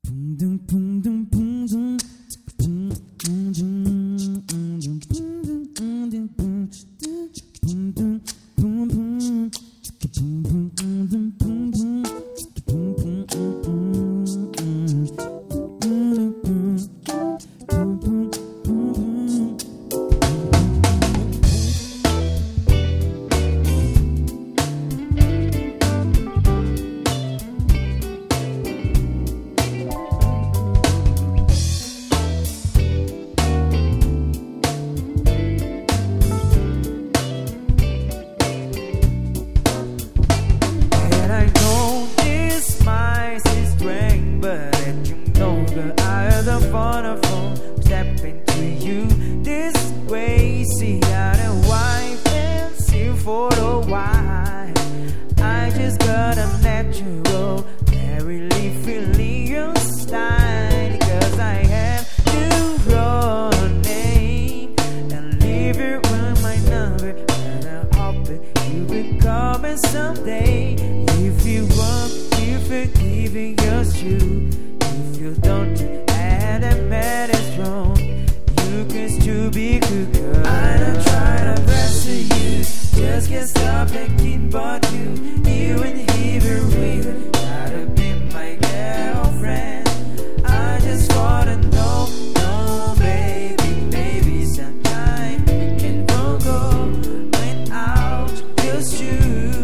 Someday, if you want, if forgiving yours true. If you don't, and that man is wrong, you can still be good girl. I don't try to pressure you, just can't stop thinking about you. You and he really gotta be my girlfriend. I just wanna know, no baby, maybe sometime can go when out just you.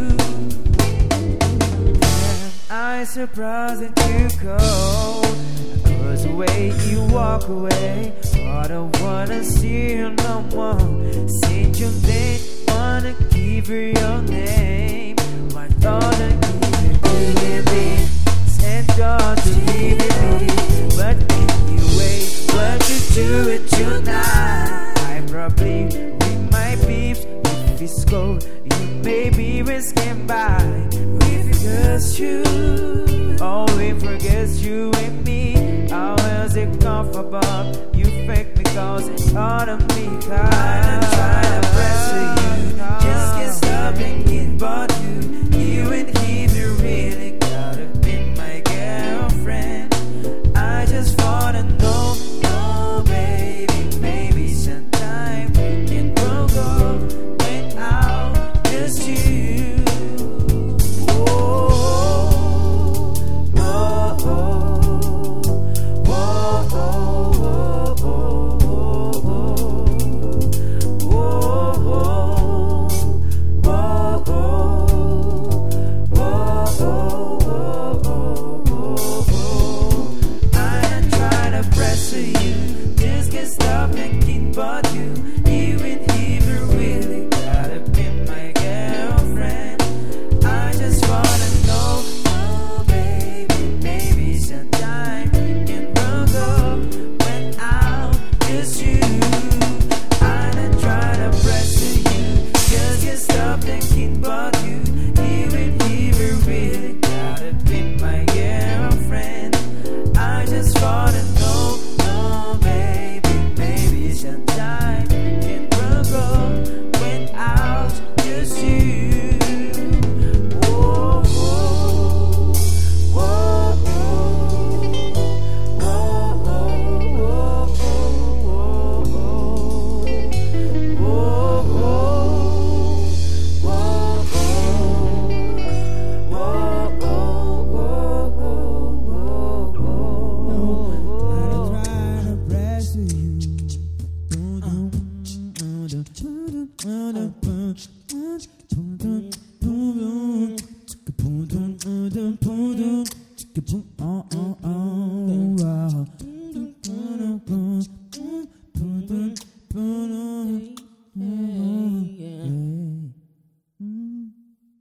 I'm surprised that you go, 'cause the way you walk away, I don't wanna see you no more. Since you didn't wanna give her your name, why don't I give it to me? Send God to leave me, but anyway, what you do it tonight? I probably with my peeps, if it's cold, you may be risking by. Forgets you, only forgets you and me. How else it come from above? You fake me cause it's hard on me. I'm trying to pressure you, just can't stop thinking about you. You and him, you really gotta be my girlfriend. I just wanna know, no baby, maybe sometime we can go when out just you.